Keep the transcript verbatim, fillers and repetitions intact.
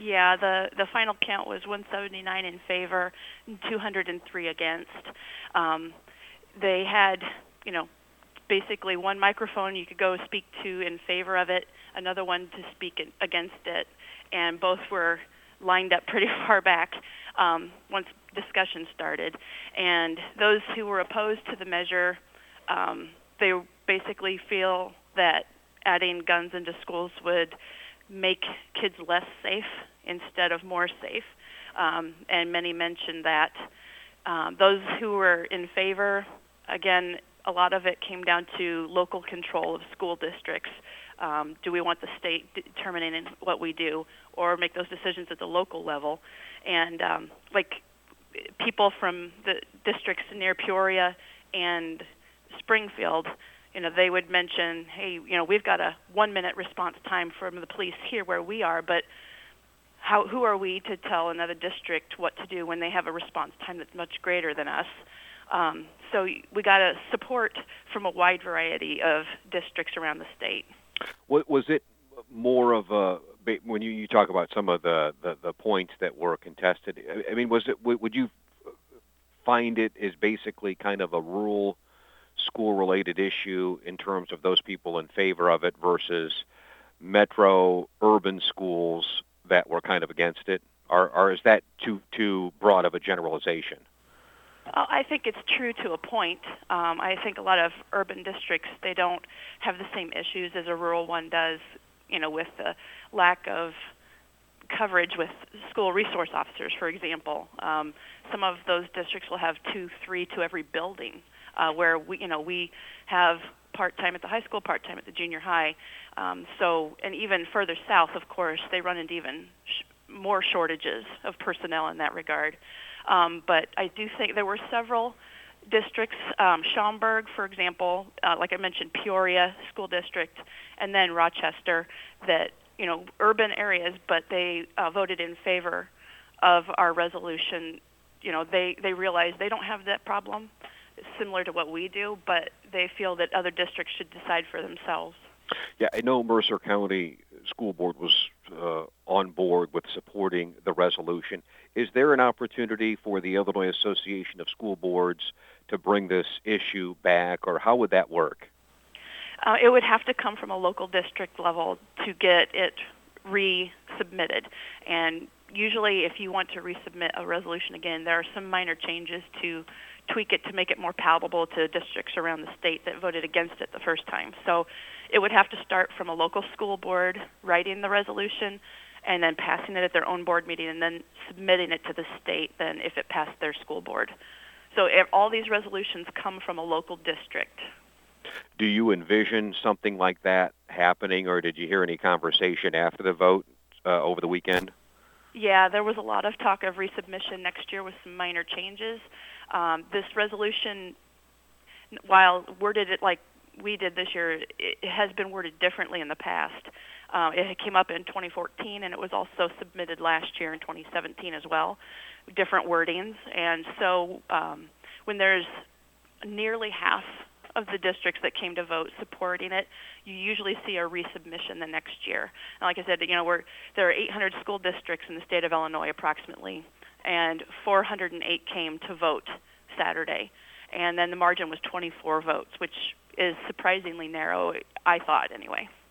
Yeah, the, the final count was one seventy-nine in favor and two hundred three against. Um, they had, you know, basically one microphone you could go speak to in favor of it, another one to speak in, against it, and both were lined up pretty far back um, once discussion started. And those who were opposed to the measure, um, they basically feel that adding guns into schools would make kids less safe instead of more safe. Um, and many mentioned that. Um, those who were in favor, again, a lot of it came down to local control of school districts. Um, do we want the state determining what we do, or make those decisions at the local level? And um, like people from the districts near Peoria and Springfield, you know, they would mention, hey, you know, we've got a one-minute response time from the police here where we are, but how, who are we to tell another district what to do when they have a response time that's much greater than us? Um, so we got a support from a wide variety of districts around the state. Was it more of a, when you, you talk about some of the, the, the points that were contested, I mean, was it, would you find it as basically kind of a rural school-related issue in terms of those people in favor of it versus metro urban schools that were kind of against it? Or, or is that too too broad of a generalization? Uh, I think it's true to a point. Um, I think a lot of urban districts, they don't have the same issues as a rural one does, you know, with the lack of coverage with school resource officers, for example. Um, some of those districts will have two, three to every building, uh, where we, you know, we have part-time at the high school, part-time at the junior high. Um, so, and even further south, of course, they run into even sh- more shortages of personnel in that regard. Um, but I do think there were several districts, um, Schaumburg, for example, uh, like I mentioned, Peoria School District, and then Rochester, that, you know, urban areas, but they uh, voted in favor of our resolution. You know, they, they realize they don't have that problem, similar to what we do, but they feel that other districts should decide for themselves. Yeah, I know Mercer County School Board was uh, on board with supporting the resolution. Is there an opportunity for the Illinois Association of School Boards to bring this issue back, or how would that work? Uh, it would have to come from a local district level to get it resubmitted. And usually if you want to resubmit a resolution again, there are some minor changes to tweak it to make it more palatable to districts around the state that voted against it the first time. So it would have to start from a local school board writing the resolution and then passing it at their own board meeting and then submitting it to the state then if it passed their school board. So if all these resolutions come from a local district. Do you envision something like that happening, or did you hear any conversation after the vote uh, over the weekend? Yeah, there was a lot of talk of resubmission next year with some minor changes. Um, this resolution, while worded it like we did this year, it has been worded differently in the past. Uh, it came up in twenty fourteen, and it was also submitted last year in twenty seventeen as well, different wordings. And so um, when there's nearly half of the districts that came to vote supporting it, you usually see a resubmission the next year. And like I said, you know, we're, there are eight hundred school districts in the state of Illinois approximately, and four hundred eight came to vote Saturday. And then the margin was twenty-four votes, which is surprisingly narrow, I thought anyway.